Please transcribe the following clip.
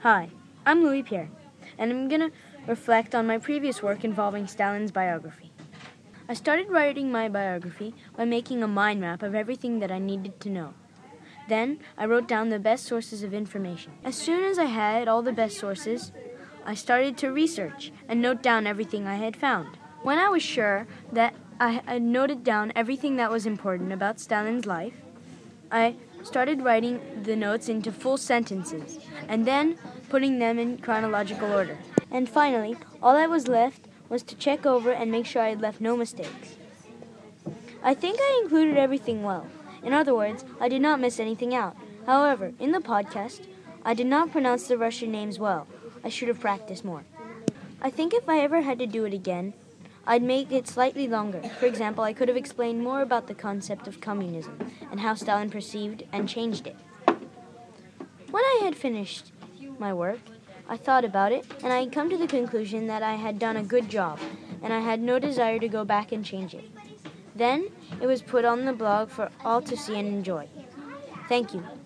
Hi, I'm Louis Pierre, and I'm going to reflect on my previous work involving Stalin's biography. I started writing my biography by making a mind map of everything that I needed to know. Then, I wrote down the best sources of information. As soon as I had all the best sources, I started to research and note down everything I had found. When I was sure that I had noted down everything that was important about Stalin's life, I started writing the notes into full sentences, and then putting them in chronological order. And finally, all that was left was to check over and make sure I had left no mistakes. I think I included everything well. In other words, I did not miss anything out. However, in the podcast, I did not pronounce the Russian names well. I should have practiced more. I think if I ever had to do it again, I'd make it slightly longer. For example, I could have explained more about the concept of communism and how Stalin perceived and changed it. When I had finished my work, I thought about it, and I had come to the conclusion that I had done a good job, and I had no desire to go back and change it. Then, it was put on the blog for all to see and enjoy. Thank you.